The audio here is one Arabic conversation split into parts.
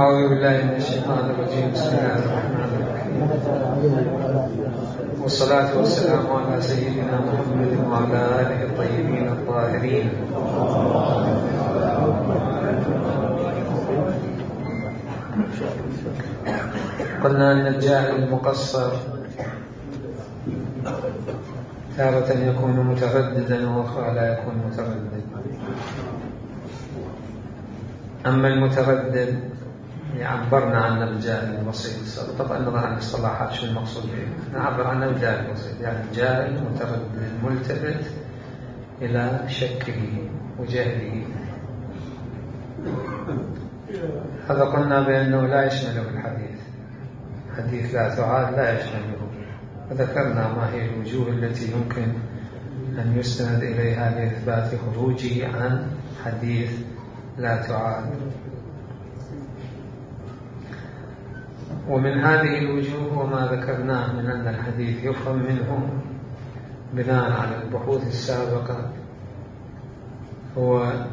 أعوذ بالله من الشيطان الرجيم. بسم الله الرحمن الرحيم، والصلاة والسلام على سيدنا محمد وعلى آله الطيبين الطاهرين. قلنا أن الجاهل المقصر تارة يكون مترددا وأخرى لا يكون مترددا. أما المتردد عبرنا عنه بالجاهل البسيط. طبعا نظر عن الاصطلاحات شو المقصود به، نعبر عنه بالجاهل البسيط، يعني الجاهل متردد ملتفت إلى شكه وجهله. هذا قلنا بأنه لا يشمله الحديث، حديث لا تعاد لا يشمله. وذكرنا ما هي الوجوه التي يمكن أن يستند إليها لإثبات خروجه عن حديث لا تعاد. ومن هذه الوجوه وما ذكرناه من أن الحديث يفهم منه بناء على البحوث السابقة هو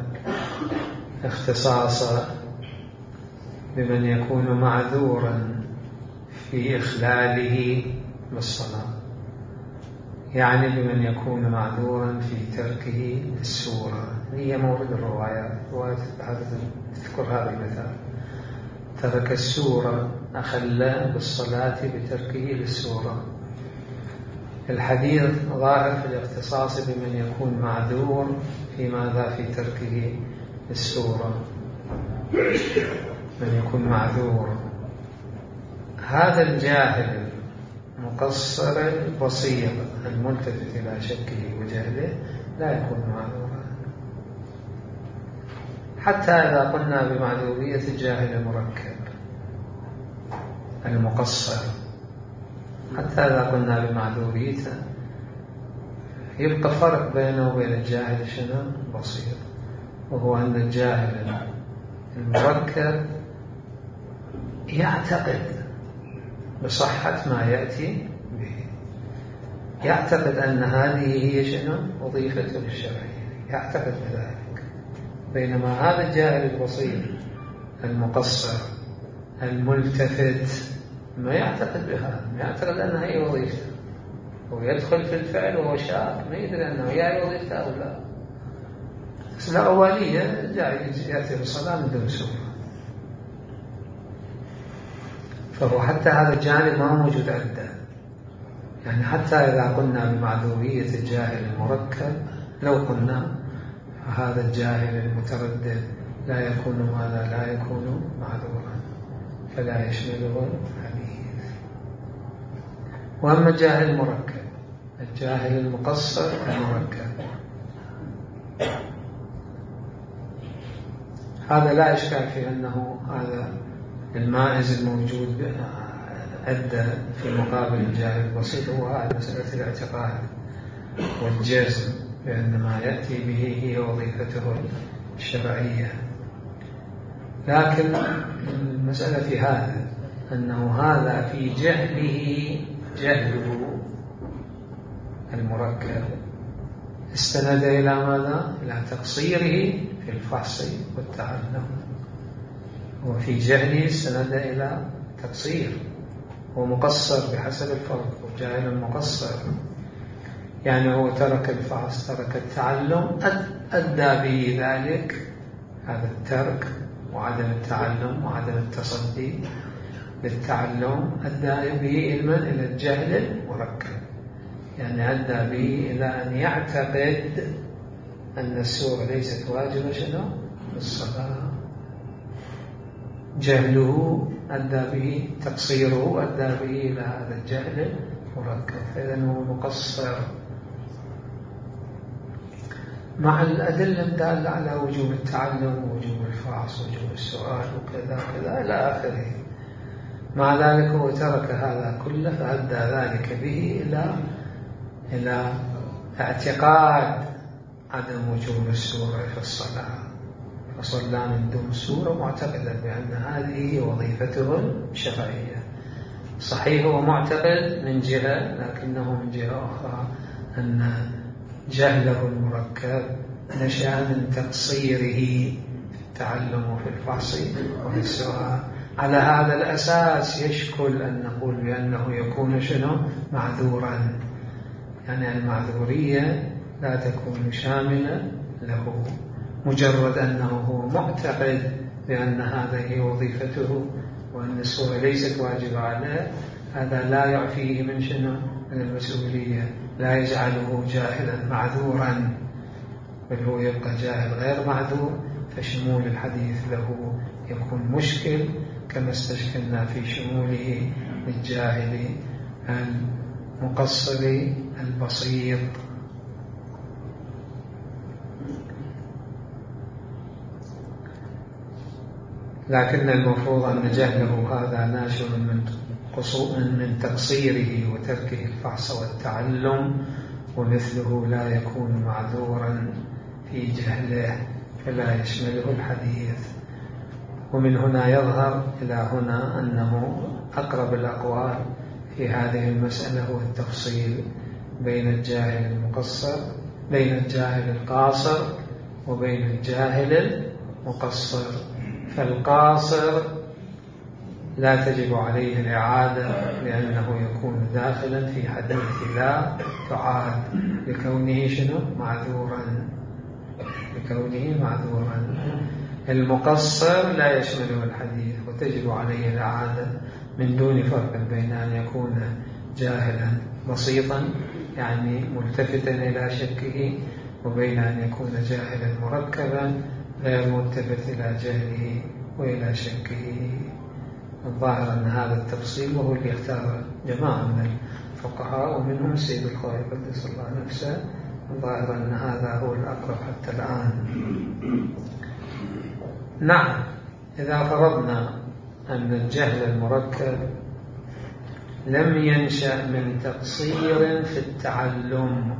اختصاص بمن يكون معذورا في إخلاله بالصلاة، يعني بمن يكون معذورا في تركه السورة. هي مورد الروايات، رواية تذكر هذا المثال: ترك السورة أخل بالصلاة بتركه للسورة. الحديث ظاهر في الاختصاص بمن يكون معذور في ماذا؟ في تركه السورة، من يكون معذور. هذا الجاهل المقصر البصير الملتفت إلى شكه وجهله لا يكون معذورا، حتى إذا قلنا بمعذورية الجاهل المركب المقصر، حتى إذا قلنا بمعذوريته، يبقى فرق بينه وبين الجاهل شنو؟ بسيط، وهو أن الجاهل المركب يعتقد بصحة ما يأتي به، يعتقد أن هذه هي شنو؟ وظيفته الشرعية، يعتقد بذلك. بينما هذا الجاهل البسيط المقصر الملتفت ما يعتقد بهذا، ما يعتقد أنها هي وظيفته، ويدخل في الفعل وهو شاك، ما يدري أنه هي وظيفته أو لا. لا أولية يأتي بالصلاة من دون سورة، فهو حتى هذا الجانب ما موجود عنده. يعني حتى إذا قلنا بمعذورية الجاهل المركب، لو قلنا هذا الجاهل المتردد لا يكون ماذا؟ لا يكون معذورا، فلا يشمله الحديث. وأما الجاهل المركب، الجاهل المقصر المركب، هذا لا إشكال في أنه هذا المائز الموجود أدى في مقابل الجاهل البسيط، هو هذا مسألة الاعتقاد والجزم بأن ما يأتي به هي وظيفته الشرعية. لكن المسألة في هذا أنه هذا في جهله المركب استند إلى ماذا؟ إلى تقصيره في الفحص والتعلم. وفي جهله استند إلى تقصير، هو مقصر بحسب الفرق، وجاهل المقصر يعني هو ترك الفحص، ترك التعلم، أدى به ذلك، هذا الترك وعدم التعلم وعدم التصدي للتعلم أدى به إلى الجهل المركب، يعني أدى به إلى أن يعتقد أن السورة ليست واجبة شنو؟ بالصلاة. جهله أدى به، تقصيره أدى به إلى هذا الجهل المركب، فإذا هو مقصر مع الأدلة الدالة على وجوب التعلم ووجوب الفحص ووجوب السؤال وكذا وكذا إلى آخره. مع ذلك هو ترك هذا كله، فأدى ذلك به إلى اعتقاد عدم وجوب السورة في الصلاة، فصلى من دون سورة معتقدا بأن هذه هي وظيفته الشرعية. صحيح هو معتقد من جهة، لكنه من جهة أخرى أن جهله المركب نشأ من تقصيره في التعلم وفي الفحص وفي السؤال، على هذا الأساس يشكل أن نقول بأنه يكون شنو معذورا، يعني المعذورية لا تكون شاملة له. مجرد أنه هو معتقد بأن هذه وظيفته وأن الصورة ليست واجبة عليه، هذا لا يعفيه من شنو من المسؤولية، لا يجعله جاهلا معذورا، بل هو يبقى جاهل غير معذور. فشمول الحديث له يكون مشكل كما استشكلنا في شموله للجاهل المقصر البسيط. لكن المفروض أن جهله هذا ناشئ من تقصيره وتركه الفحص والتعلم، ومثله لا يكون معذورا في جهله فلا يشمله الحديث. ومن هنا يظهر إلى هنا أنه أقرب الأقوال في هذه المسألة هو التفصيل بين الجاهل المقصر، بين الجاهل القاصر وبين الجاهل المقصر. فالقاصر لا تجب عليه الإعادة لأنه يكون داخلا في حديث لا تعاد لكونه شنو معذورا، لكونه معذورا. المقصر لا يشمله الحديث وتجب عليه الإعادة من دون فرق بين أن يكون جاهلا بسيطا يعني ملتفتا إلى شكه، وبين أن يكون جاهلا مركبا غير ملتفت إلى جهله وإلى شكه. الظاهر أن هذا التفصيل وهو اللي اختار جماعة من الفقهاء ومنهم سيد الخوي قدس الله نفسه. الظاهر أن هذا هو الأقرب حتى الآن. نعم، إذا فرضنا أن الجهل المركب لم ينشأ من تقصير في التعلم،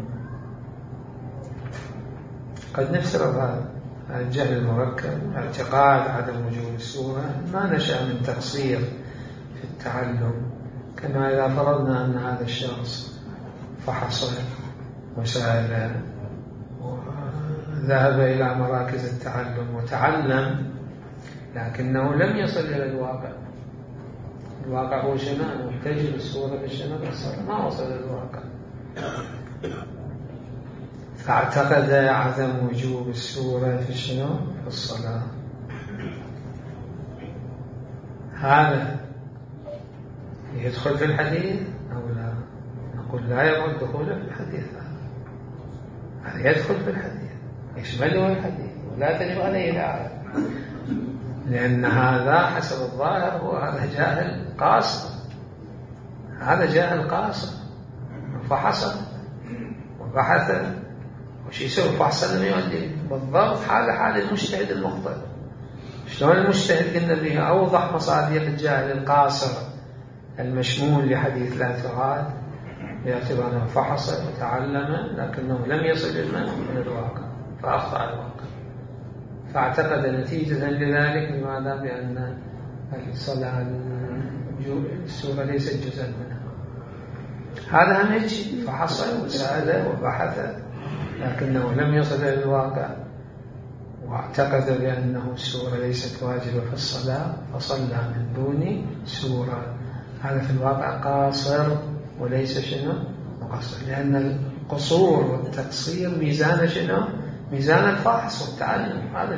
قد نفترض هذا الجهل المركب اعتقاد عدم وجود الصورة ما نشأ من تقصير في التعلم، كما إذا فرضنا أن هذا الشخص فحص وسأل وذهب إلى مراكز التعلم وتعلم لكنه لم يصل إلى الواقع. الواقع هو شنو؟ تجد الصورة بالشنو بالصلاة، ما وصل إلى الواقع، فاعتقد عدم وجوب الصورة في شنو؟ في الصلاة. هذا يدخل في الحديث أو لا؟ نقول لا يرد دخوله في الحديث. هذا يدخل في الحديث، يشمله الحديث ولا تجب عليه الإعادة، لأن هذا حسب الظاهر هو هذا جاهل قاصر، هذا جاهل قاصر فحصل وبحث وش يسوي فحص لم يؤدي بالضبط حال المجتهد المخطئ. شلون المجتهد قلنا به أوضح مصادق الجاهل القاصر المشمول لحديث لا تعاد، يعتبر أنه فحص وتعلم لكنه لم يصل من الواقع فأخطأ الواقع، فاعتقد نتيجة لذلك لماذا؟ بأن الصلاة السورة ليست جزءا منها. هذا هم يجي فحصل وسأل وبحث لكنه لم يصل إلى الواقع، واعتقد بأنه السورة ليست واجبة في الصلاة فصلى من دون سورة. هذا في الواقع قاصر وليس شنو مقصر، لأن القصور والتقصير ميزان شنو؟ ميزان الفحص والتعلم. هذا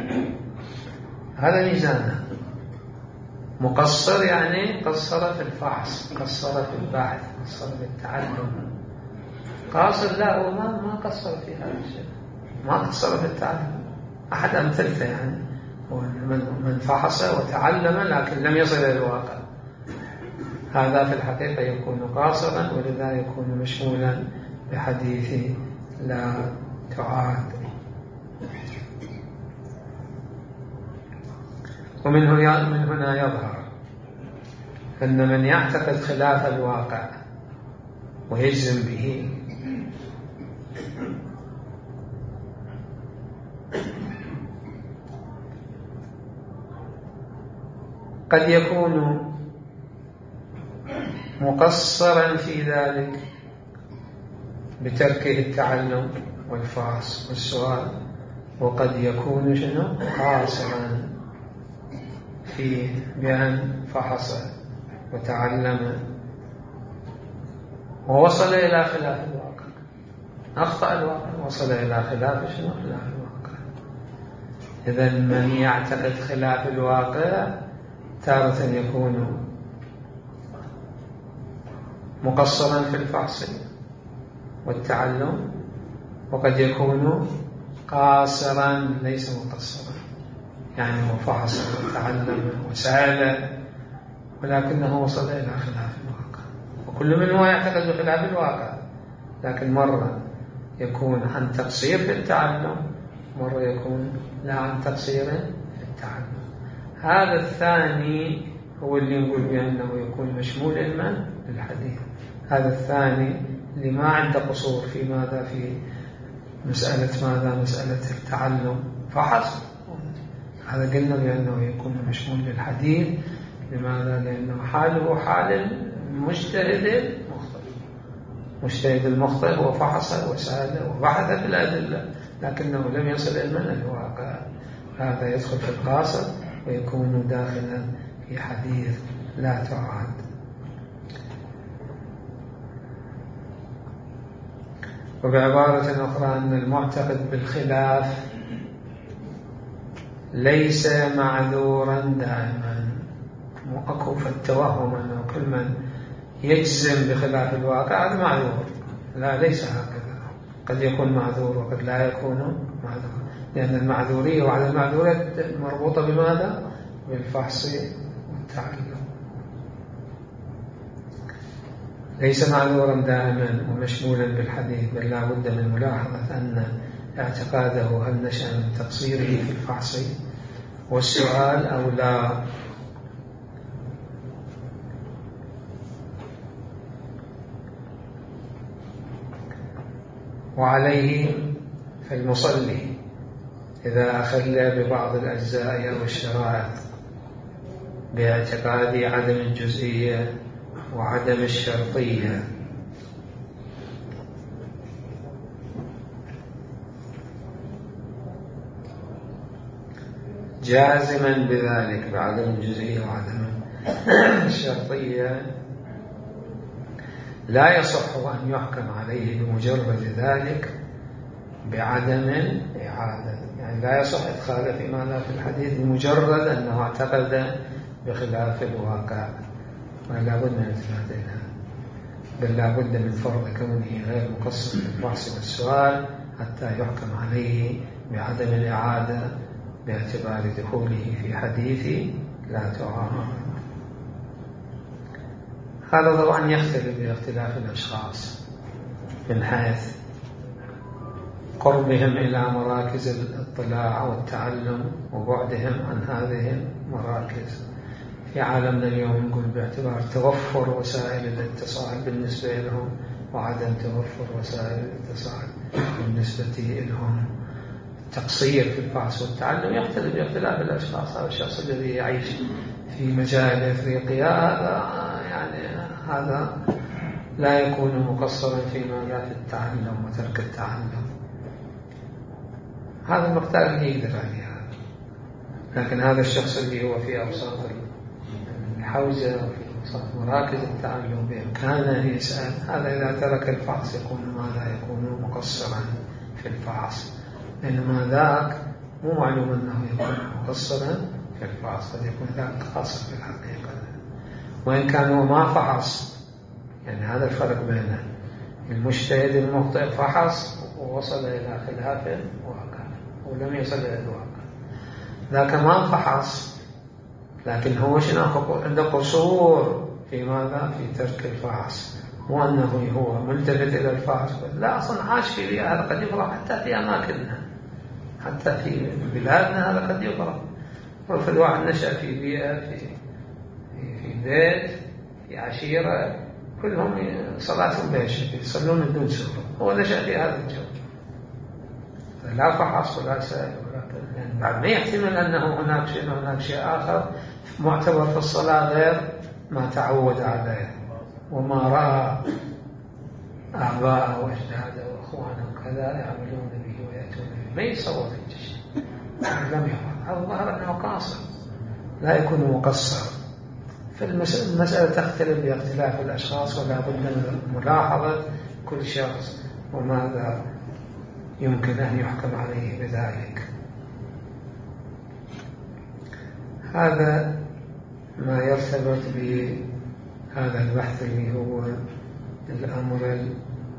ميزانه. مقصر يعني قصر في الفحص، قصر في البحث، قصر في التعلم. قاصر لا، هو ما قصر في هذا الشيء، ما قصر في التعلم. أحد أمثلته يعني من فحص وتعلم لكن لم يصل إلى الواقع، هذا في الحقيقة يكون قاصرا ولذا يكون مشمولا بحديث لا تعاد. ومن هنا يظهر أن من يعتقد خلاف الواقع ويجزم به قد يكون مقصرا في ذلك بتركه التعلم والفحص والسؤال، وقد يكون شنو؟ قاصرا فيه بأن فحص وتعلم ووصل إلى خلاف الواقع، أخطأ الواقع وصل إلى خلاف شنو؟ خلاف الواقع. إذن من يعتقد خلاف الواقع تارة يكون مقصرا في الفحص والتعلم، وقد يكون قاصرا ليس مقصرا، يعني هو فحص وتعلم وسأل ولكنه وصل إلى خلاف الواقع. وكل منه يعتقد بخلاف الواقع، لكن مرة يكون عن تقصير في التعلم، مرة يكون لا عن تقصير في التعلم. هذا الثاني هو اللي نقول بأنه يكون مشمول علما للحديث. هذا الثاني اللي ما عنده قصور في ماذا؟ في مسألة ماذا؟ مسألة التعلم فحص. هذا قلنا بأنه يكون مشمول للحديث. لماذا؟ لأنه حاله حال مجتهد مخطئ. مجتهد المخطئ هو فحص وسأل وبحث في الأدلة لكنه لم يصل إلى الواقع. هذا يدخل في القاصر ويكون داخلا في حديث لا تعاد. وبعبارة أخرى أن المعتقد بالخلاف ليس معذورا دائما. أكو فالتوهم أنه كل من يجزم بخلاف الواقع هذا معذور. لا، ليس هكذا. قد يكون معذور وقد لا يكون معذور، لأن المعذورية وعلى المعذورية مربوطة بماذا؟ بالفحص والتعلم. ليس معذورا دائما ومشمولا بالحديث، بل لا بد من ملاحظة أن اعتقاده هل نشأ من تقصيره في الفحص والسؤال أو لا. وعليه فالمصلي إذا أخل ببعض الأجزاء أو الشرائط باعتقاد عدم الجزئية وعدم الشرطية جازما بذلك بعدم الجزئية وعدم الشرطية، لا يصح أن يحكم عليه بمجرد ذلك بعدم الإعادة. يعني لا يصح إدخاله في ماذا؟ في الحديث بمجرد أنه اعتقد بخلاف الواقع، ولا بد من اعتمادها، بل لا بد من فرض كونه غير مقصر في البحث والسؤال حتى يحكم عليه بعدم الإعادة باعتبار دخوله في حديث لا تعارض. هذا طبعا يختلف باختلاف الأشخاص من حيث قربهم إلى مراكز الاطلاع والتعلم وبعدهم عن هذه المراكز. في عالمنا اليوم نقول باعتبار توفر وسائل الاتصال بالنسبة لهم وعدم توفر وسائل الاتصال بالنسبة لهم، تقصير في البحث والتعلم يختلف باختلاف الأشخاص. هذا الشخص الذي يعيش في مجال إفريقيا هذا لا يكون مقصرا في مجال التعلم وترك التعلم. هذا المقدار اللي يقدر عليها. لكن هذا الشخص اللي هو في أوساط الحوزة وفي أوساط مراكز التعلم بإمكانه يسأل، هذا إذا ترك الفحص يكون ماذا؟ يكون مقصرا في الفحص. إنما ذاك مو معلوم أنه يكون مقصرا في الفحص، قد يكون ذاك قاصر في الحقيقة وإن كان هو ما فحص. يعني هذا الفرق بين المجتهد المخطئ فحص ووصل إلى خلاف الواقع ولم يصل إلى الواقع. ذاك ما فحص لكن هو شنو عنده قصور في ماذا؟ في ترك الفحص، مو أنه هو ملتفت إلى الفحص، لا أصلا عاش في بيئة. هذا قد يفرق حتى في أماكننا، حتى في بلادنا هذا قد يفرق. وفي الواحد نشأ في بيئة في بيت في عشيرة كلهم صلاتهم بيش يصلون من دون سفر، هو نشأ في هذا الجو، لا فحص ولا سأل يعني بعد ما يحتمل أنه هناك شيء آخر معتبر في الصلاة غير ما تعود عليه وما رأى آباءه وأجداده وأخوانه وكذا يعملون به ويأتون به، ما يتصور في شيء لم يفعل. هذا ظهر أنه قاصر لا يكون مقصر. فالمسألة تختلف باختلاف الأشخاص، ولا بد من ملاحظة كل شخص وماذا يمكن أن يحكم عليه بذلك. هذا ما يرتبط بهذا البحث اللي هو الأمر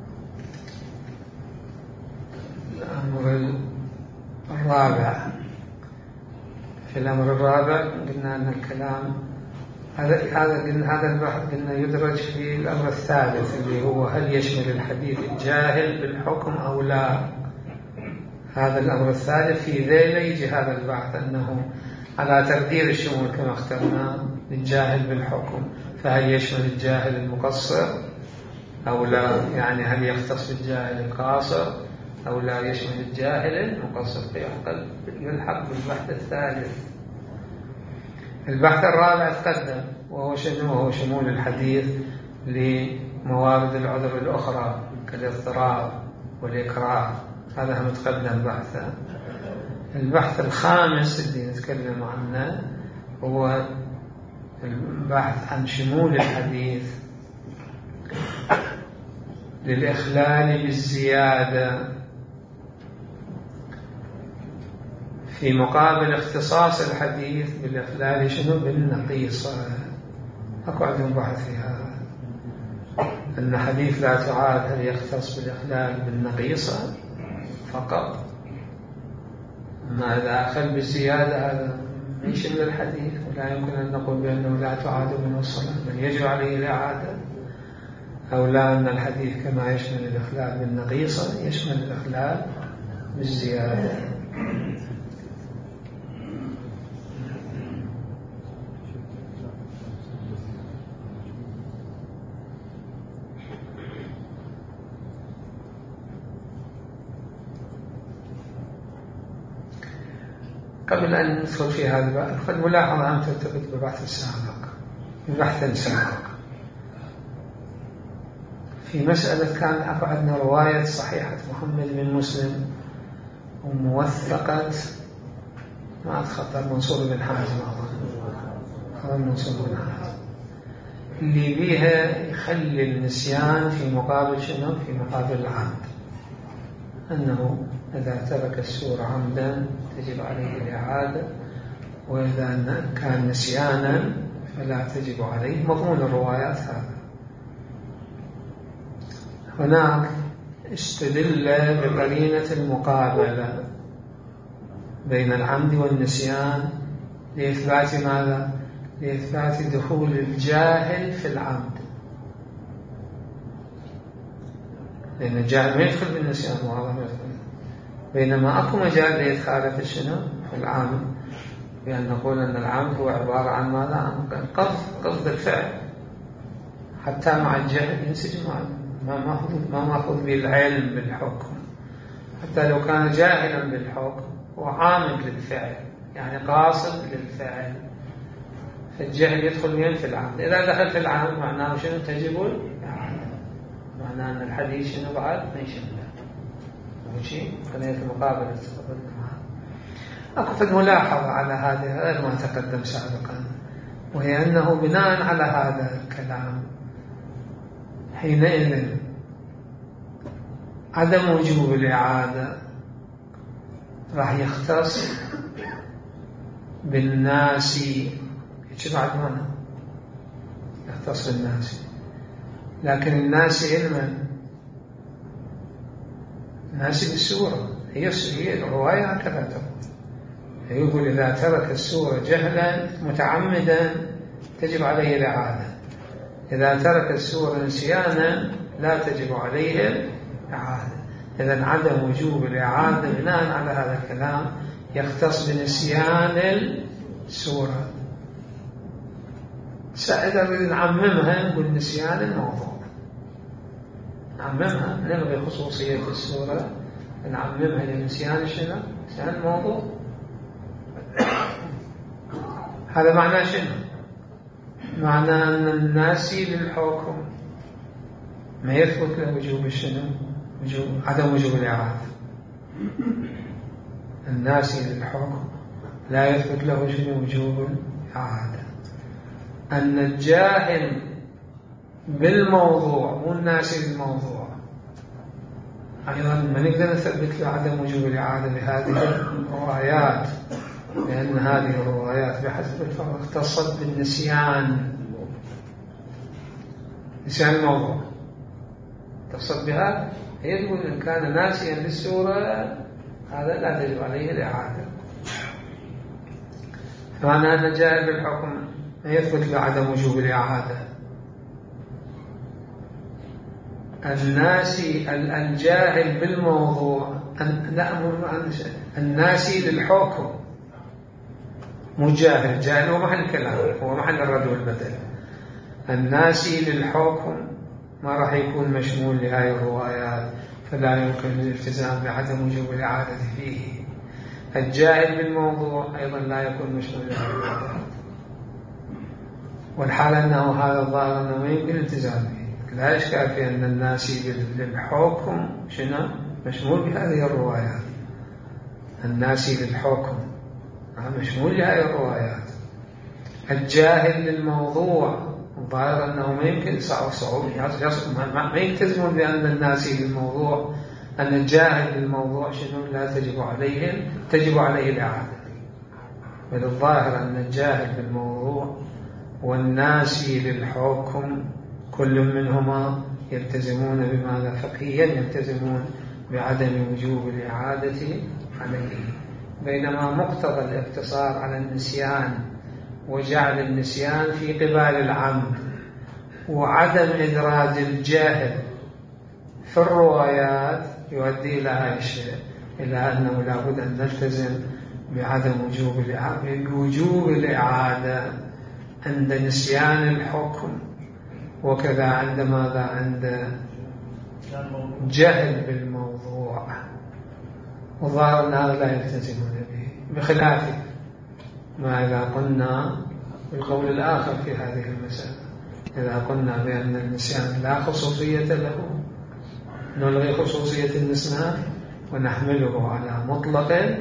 الرابع. في الأمر الرابع قلنا أن الكلام هذا البحث قلنا يدرج في الأمر الثالث اللي هو هل يشمل الحديث الجاهل بالحكم أو لا. هذا الأمر الثالث في ذيله يجي هذا البحث أنه على تقدير الشمول كما اخترنا للجاهل بالحكم، فهل يشمل الجاهل المقصر أو لا، يعني هل يختص بالجاهل القاصر أو لا يشمل الجاهل المقصر، يلحق بالبحث الثالث. البحث الرابع تقدم وهو شنو؟ وهو شمول الحديث لموارد العذر الأخرى كالاضطراب والإكراه، هذا متقدم بحثه. البحث الخامس اللي نتكلم عنه هو البحث عن شمول الحديث للإخلال بالزيادة في مقابل اختصاص الحديث بالإخلال شنو؟ بالنقيصة. أكو عندهم بحث في هذا أن حديث لا تعاد هل يختص بالإخلال بالنقيصة فقط، ما إذا أخل بالزيادة هذا يشمل الحديث، ولا يمكن أن نقول بأنه لا تعاد من الصلاة بل يجب عليه الإعادة، أو لا أن الحديث كما يشمل الإخلال بالنقيصة يشمل الإخلال بالزيادة. قبل أن ندخل في هذا البحث فالملاحظة أن ترتبط ببحث السابق. البحث السابق في مسألة كان عندنا رواية صحيحة محمد بن مسلم وموثقة ما أتخطر منصور بن حازم، منصور بن حازم اللي بيها يخلي النسيان في مقابل شنو؟ في مقابل العمد، أنه إذا ترك السورة عمدا تجب عليه الإعادة، وإذا كان نسيانا فلا تجب عليه. مضمون الروايات هذا. هناك استدل بقرينة المقابلة بين العمد والنسيان لإثبات ماذا؟ لإثبات دخول الجاهل في العمد، لأن الجاهل ما يدخل بالنسيان وهذا ما يدخل، بينما أكو مجال لإدخاله في شنو؟ في العمد، بأن نقول أن العمد هو عبارة عن ماذا؟ عن قصد الفعل، حتى مع الجهل ينسجم ما مأخذ بالعلم بالحكم، حتى لو كان جاهلا بالحكم هو عامد للفعل، يعني قاصد للفعل، فالجهل يدخل وين؟ في العمد. إذا دخل في العمد معناه شنو؟ تجب الإعادة، معناه أن الحديث شنو بعد؟ ما يشمله وشيء قضية المقابلة تتقدم. أكو ملاحظة على هذه غير ما تقدم سابقا، وهي أنه بناء على هذا الكلام حينئذ عدم وجوب الإعادة راح يختص بالناس، بعد ما يختص بالناس، لكن الناس علما، الناس بالسورة هي الرواية هكذا تقول، يقول إذا ترك السورة جهلا متعمدا تجب عليه الإعادة، إذا ترك السورة نسيانا لا تجب عليه الإعادة. إذن عدم وجوب الإعادة بناء على هذا الكلام يختص بنسيان السورة. إذا نعممها نقول نسيان الموضوع، نعممها نلغي خصوصية السورة، نعممها لنسيان شنو؟ نسيان الموضوع. هذا معناه شنو؟ معناه أن الناسي للحكم ما يثبت له وجوب شنو؟ عدم وجوب الإعادة. الناسي للحكم لا يثبت له شنو؟ وجوب الإعادة. أن الجاهل بالموضوع مو الناسي للموضوع أيضا ما نقدر نثبت له عدم وجوب الإعادة بهذه الروايات، لأن هذه الروايات بحسب الفرق اختصت بالنسيان، نسيان الموضوع اختصت بها. هي تقول إن كان ناسيا للسورة هذا لا تجب عليه الإعادة. فمعنى أن الجاهل بالحكم يثبت له عدم وجوب الإعادة. الناسي الجاهل بالموضوع الناسي للحكم مو جاهل، جاهل هو محل الكلام، هو محل الرد والبدل. الناسي للحكم ما راح يكون مشمول لهذه الروايات، فلا يمكن الالتزام بعدم وجوب الإعادة فيه. الجاهل بالموضوع أيضا لا يكون مشمول لهذه الروايات، والحال أنه هذا الظاهر أنه ما يمكن الالتزام به. لا إشكال في أن الناسي للحكم شنو مشمول بهذه الروايات. الناسي للحكم مشمول بهذه الروايات. الجاهل للموضوع الظاهر أنه ما يمكن صعوب ما يلتزمون بأن الناسي للموضوع، أن الجاهل للموضوع شنو لا تجب عليه الإعادة. بل الظاهر أن الجاهل بالموضوع والناسي للحكم كل منهما يلتزمون بماذا فقهيا، يلتزمون بعدم وجوب الإعادة عليه. بينما مقتضى الاقتصار على النسيان وجعل النسيان في قبال العمد وعدم إدراج الجاهل في الروايات يؤدي إلى هذا الشيء، إلى أنه لابد أن نلتزم بعدم وجوب الإعادة عند نسيان الحكم، وكذا عند ماذا؟ عند جهل بالموضوع. وظاهر أن هذا لا يلتزمون به، بخلاف ما إذا قلنا بالقول الآخر في هذه المسألة. إذا قلنا بأن النسيان لا خصوصية له نلغي خصوصية النسيان ونحمله على مطلق،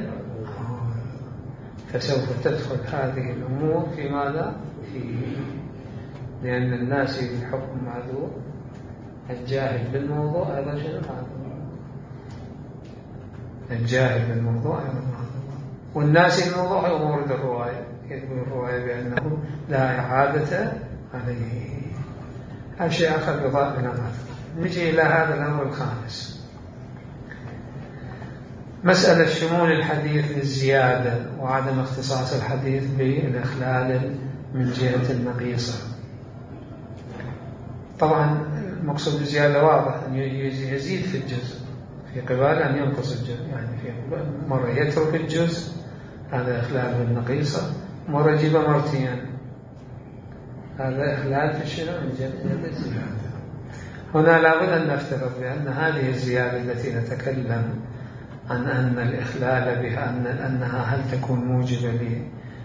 فسوف تدخل هذه الأمور في ماذا؟ لأن الناس بالحكم معذور، الجاهل بالموضوع هذا شنو هذا؟ الجاهل بالموضوع هذا معذور، والناس بالموضوع هو مورد الرواية، يقول الرواية بأنه لا إعادة عليه. هذا شيء آخر يضاف إلى ماذا؟ نجي إلى هذا الأمر الخامس، مسألة شمول الحديث للزيادة وعدم اختصاص الحديث بالإخلال من جهة النقيصة. طبعا المقصود بالزيادة واضح أن يزيد في الجزء في قبال أن ينقص الجزء، يعني في مرة يترك الجزء هذا إخلال بالنقيصة، مرة يجيبه مرتين هذا إخلال في الشنو من جهة الزيادة. هنا لابد أن نفترض بأن هذه الزيادة التي نتكلم عن أن الإخلال بها أنها هل تكون موجبة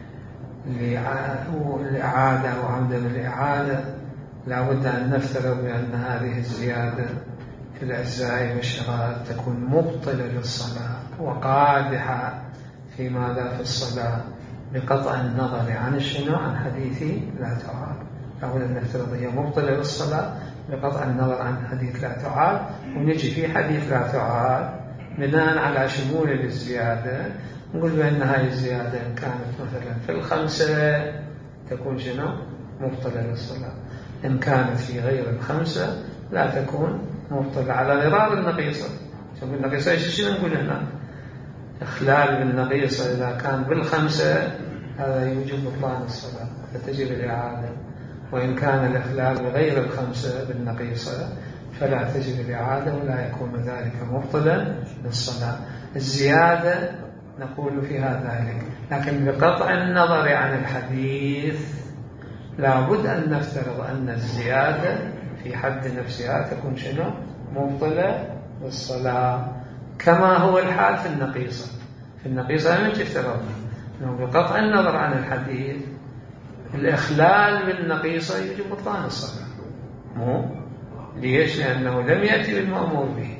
للإعادة وعدم الإعادة، لابد أن نفترض بأن هذه الزيادة في الأجزاء والشرائط تكون مبطلة للصلاة وقادحة في ماذا في الصلاة، بقطع النظر عن الشنو عن حديث لا تعاد. لابد أن نفترض هي مبطلة للصلاة بقطع النظر عن حديث لا تعاد، ونجي في حديث لا تعاد بناء على شمول للزيادة نقول بأن هذه الزيادة إن كانت مثلا في الخمسة تكون شنو مبطلة للصلاة، إن كانت في غير الخمسة لا تكون مبطلة، على غرار النقيصة. النقيصة إيش نقول هنا؟ إخلال بالنقيصة إذا كان بالخمسة هذا يوجب بطلان الصلاة فتجب الإعادة، وإن كان الإخلال بغير الخمسة بالنقيصة فلا تجب الإعادة ولا يكون ذلك مبطلا للصلاة. الزيادة نقول فيها ذلك، لكن بقطع النظر عن الحديث لابد أن نفترض أن الزيادة في حد نفسها تكون شنو مبطلة للصلاة، كما هو الحال في النقيصة. في النقيصة من افترضنا أنه بقطع النظر عن الحديث الإخلال بالنقيصة يجب بطلان الصلاة. مو ليش؟ لأنه لم يأتي بالمأمور به،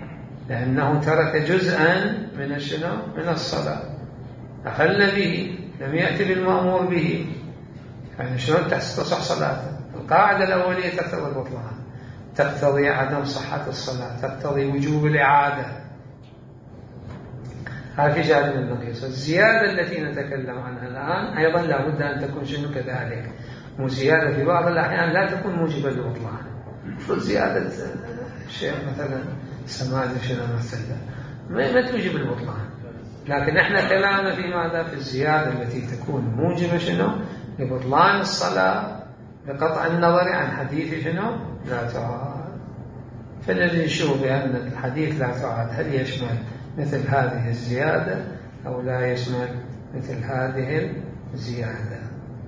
لأنه ترك جزءا من الشنو من الصلاة أخل به. لم يأتي بالمأمور به، يعني شلون تصح صلاته؟ القاعدة الأولية تقتضي البطلان، تقتضي عدم صحة الصلاة، تقتضي وجوب الإعادة. هذا في جانب النقيص. الزيادة التي نتكلم عنها الآن أيضا لا بد أن تكون شنو كذلك، وزيادة في بعض الأحيان لا تكون موجبة للبطلان. زيادة شيء مثلا سماد شنو مثلا ما توجب البطلان، لكن احنا كلامنا في ماذا؟ في الزيادة التي تكون موجبة شنو لبطلان الصلاة بقطع النظر عن حديث شنو لا تعاد. فالذي نشوف بأن الحديث لا تعاد هل يشمل مثل هذه الزيادة أو لا يشمل مثل هذه الزيادة.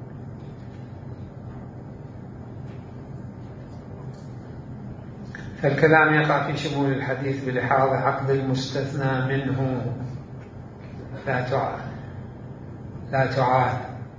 فالكلام يقع في شمول الحديث بلحاظ عقد المستثنى منه لا تعاد.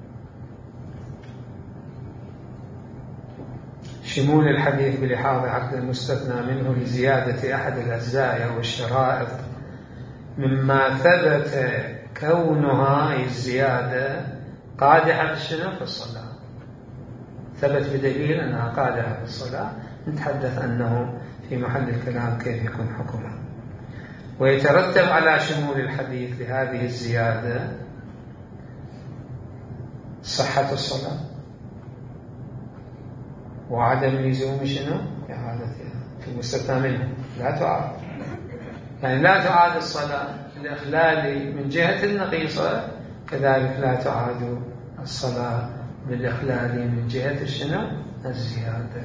شمول الحديث بلحاظ عقد المستثنى منه لزيادة أحد الأجزاء أو الشرائط مما ثبت كونها أي الزيادة قادحة في الصلاة، ثبت بدليل أنها قادحة في الصلاة، نتحدث أنه في محل الكلام كيف يكون حكمه. ويترتب على شمول الحديث لهذه الزيادة صحة الصلاة وعدم لزوم شنو إعادتها في المستثنى منه لا تعاد. يعني لا تعاد الصلاة بالإخلال من جهة النقيصة، كذلك لا تعاد الصلاة بالإخلال من جهة شنو الزيادة.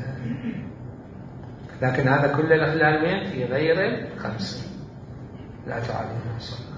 لكن هذا كل الإخلال من في غير الخمسة لا تعاد الصلاة.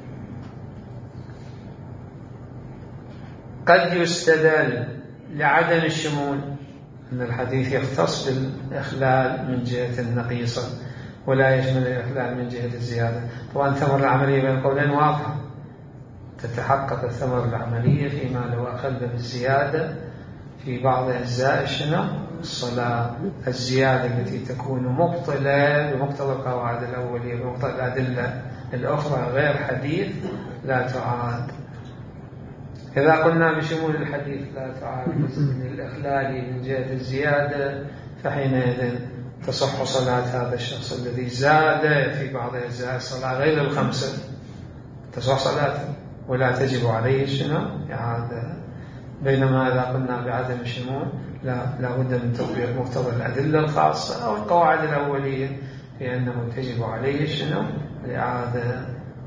قد يستدل لعدم الشمول أن الحديث يختص بالإخلال من جهة النقيصة ولا يشمل الإخلال من جهة الزيادة. طبعا الثمرة العملية بين القولين واضحة، تتحقق الثمرة العملية فيما لو أخل بالزيادة في بعض أجزاء شنو الصلاة، الزيادة التي تكون مبطلة بمقتضى القواعد الأولية بمقتضى الأدلة الأخرى غير حديث لا تعاد. إذا قلنا بشمول الحديث لا تعاد للإخلال من جهة الزيادة، فحينئذ تصح صلاة هذا الشخص الذي زاد في بعض أجزاء الصلاة غير الخمسة، تصح صلاته ولا تجب عليه شنو إعادة. بينما إذا قلنا بعدم الشمول لا بد من تطبيق مقتضى الأدلة الخاصة أو القواعد الأولية في أنه تجب عليه شنو الإعادة.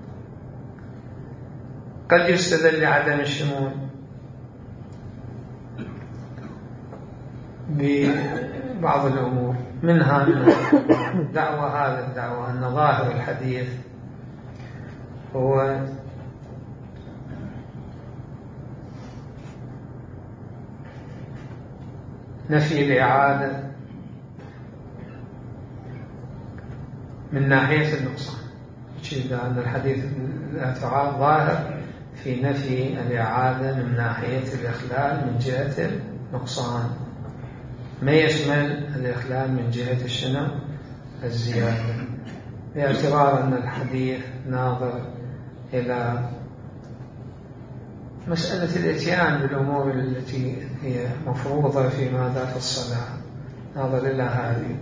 قد يستدل لعدم الشمول ببعض الأمور، منها هذا الدعوة أن ظاهر الحديث هو نفي الإعادة من ناحية النقصان، أن الحديث لا تعاد ظاهر في نفي الإعادة من ناحية الإخلال من جهة النقصان، ما يشمل الإخلال من جهة الشنو الزيادة، باعتبار أن الحديث ناظر إلى مسألة الاتيان بالأمور التي هي مفروضة في ماذا في الصلاة، ناظر إلى هذه.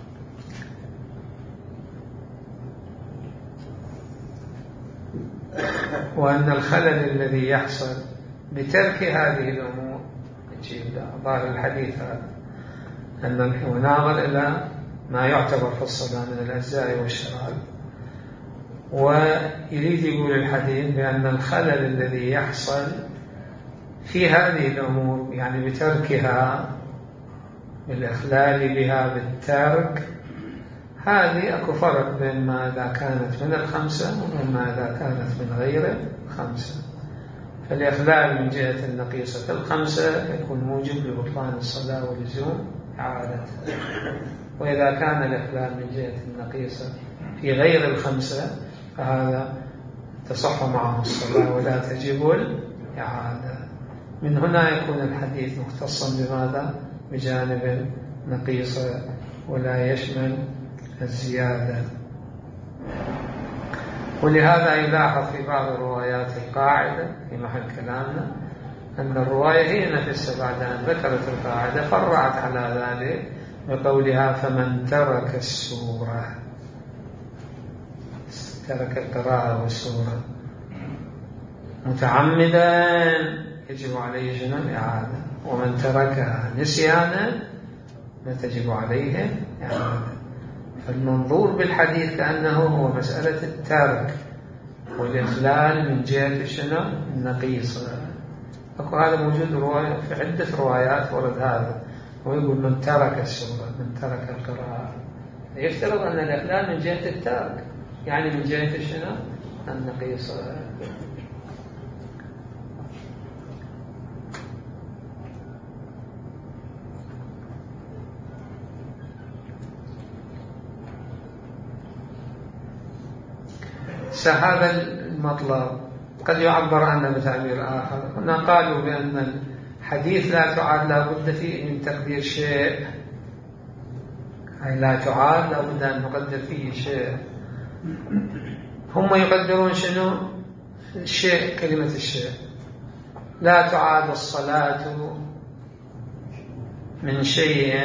وأن الخلل الذي يحصل بترك هذه الأمور ظاهر الحديث هذا أنه ناظر إلى ما يعتبر في الصلاة من الأجزاء والشرائط، ويريد يقول الحديث بأن الخلل الذي يحصل في هذه الأمور يعني بتركها بالإخلال بها بالترك، هذه أكو فرق بين ما إذا كانت من الخمسة وما إذا كانت من غير الخمسة. فالإخلال من جهة النقيصة الخمسة يكون موجب لبطلان الصلاة ولزوم إعادتها، وإذا كان الإخلال من جهة النقيصة في غير الخمسة فهذا تصح معه الصلاة ولا تجب الإعادة. من هنا يكون الحديث مختصا بماذا؟ بجانب نقيصة ولا يشمل الزيادة. ولهذا يلاحظ في بعض الروايات القاعدة في محل كلامنا أن الرواية هي نفسها بعد أن ذكرت القاعدة فرعت على ذلك بقولها فمن ترك السورة، ترك القراءة والسورة متعمدا يجب عليه شنو الإعادة، ومن تركها نسيانا لا تجب عليه إعادة. فالمنظور بالحديث كأنه هو مسألة الترك والإخلال من جهة شنو النقيصة. هذا موجود رواية في عدة روايات ورد هذا، ويقول من ترك السورة من ترك القراءة، يفترض أن الإخلال من جهة الترك، يعني من جهة شنو النقيصة. هذا المطلب قد يعبر عنه بتعبير آخر. هنا قالوا بأن الحديث لا تعاد لا بد فيه من تقدير شيء، أي لا تعاد لا بد أن نقدر فيه شيء. هم يقدرون شنو الشيء، كلمة الشيء. لا تعاد الصلاة من شيء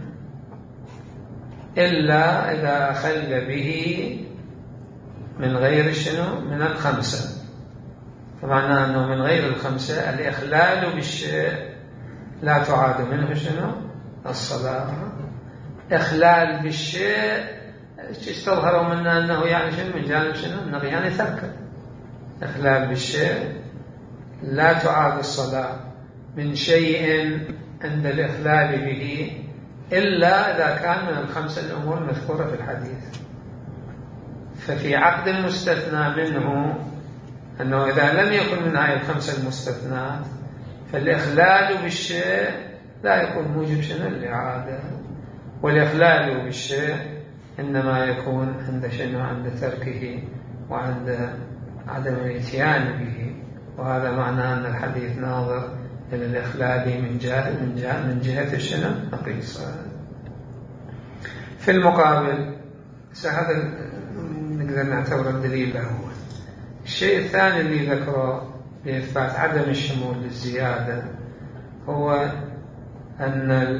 إلا إذا أخل به من غير شنو من الخمسة. فمعنى أنه من غير الخمسة الإخلال بالشيء لا تعاد منه شنو الصلاة. إخلال بالشيء استظهروا منا أنه يعني شنو من جانب شنو النقي، يعني ترك. إخلال بالشيء لا تعاد الصلاة من شيء عند الإخلال به إلا إذا كان من الخمسة الأمور المذكورة في الحديث. ففي عقد المستثنى منه أنه إذا لم يكن من هذه الخمسة المستثنات فالإخلال بالشيء لا يكون موجب شنو الإعادة، والإخلال بالشيء إنما يكون عند شنو عند تركه وعند عدم الاتيان به. وهذا معنى أن الحديث ناظر إلى الإخلال من جهة شنو نقيصة. في المقابل هذا نقدر نعتبر الدليل له. الشيء الثاني اللي ذكره لإثبات عدم الشمول للزيادة هو أن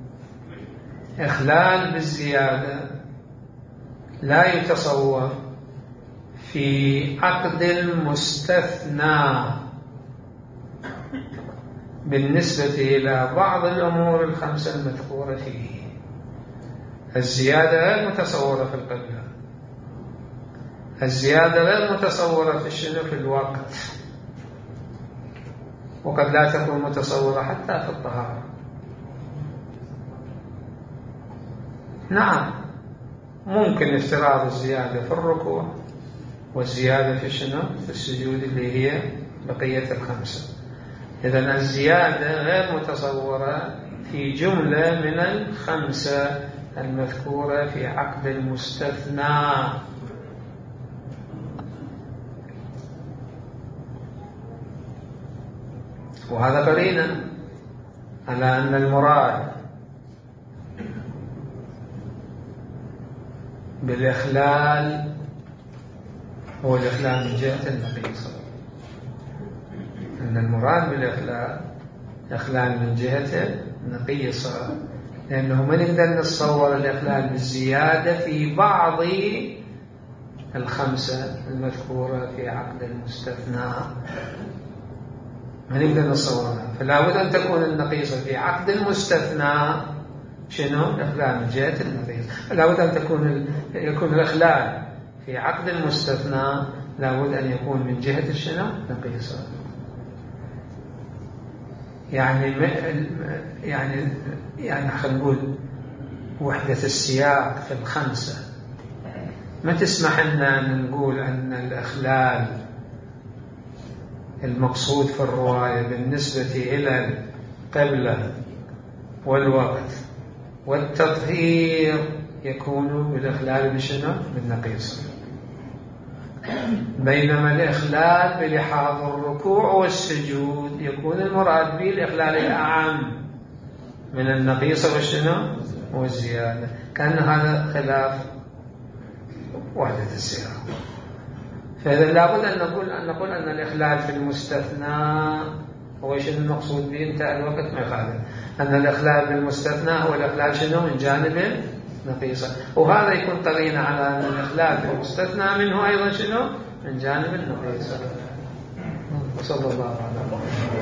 الإخلال بالزيادة لا يتصور في عقد المستثنى بالنسبة إلى بعض الأمور الخمسة المذكورة فيه. الزيادة غير متصورة في القبلة، الزيادة غير متصورة في الشنو في الوقت، وقد لا تكون متصورة حتى في الطهارة. نعم ممكن افتراض الزيادة في الركوع والزيادة في شنو في السجود اللي هي بقية الخمسة. إذن الزيادة غير متصورة في جملة من الخمسة المذكورة في عقد المستثنى. وهذا قرينة على أن المراد بالإخلال هو الإخلال من جهة النقيصة، أن المراد بالإخلال إخلال من جهة النقيصة، لأنه ما نقدر نتصور الإخلال بالزيادة في بعض الخمسة المذكورة في عقد المستثنى، ما نقدر نتصورها. فلا بد أن تكون النقيصة في عقد المستثنى شنو إخلال من جهة النقيصة. لا بد أن يكون الإخلال في عقد المستثنى لا بد أن يكون من جهة شنو نقيصة. يعني خلينا نقول وحدة السياق في الخمسة ما تسمح لنا أن نقول أن الإخلال المقصود في الرواية بالنسبة إلى القبلة والوقت والتطهير يكون بالإخلال بشنو بالنقيصة، بينما الإخلال بلحاظ الركوع والسجود يكون المراد به الإخلال الأعم من النقيصة والشنو والزيادة. كان هذا خلاف وحدة السياق. فإذا لابد أن نقول أن الإخلال في المستثنى هو شنو المقصود به؟ انتهى الوقت ما يخالف أن الإخلال بالمستثنى هو الإخلال شنو من جانب نقيصة، وهذا يكون قرينة على أن الإخلال في المستثنى منه أيضا شنو من جانب النقيصة. وصلى الله عليه وسلم.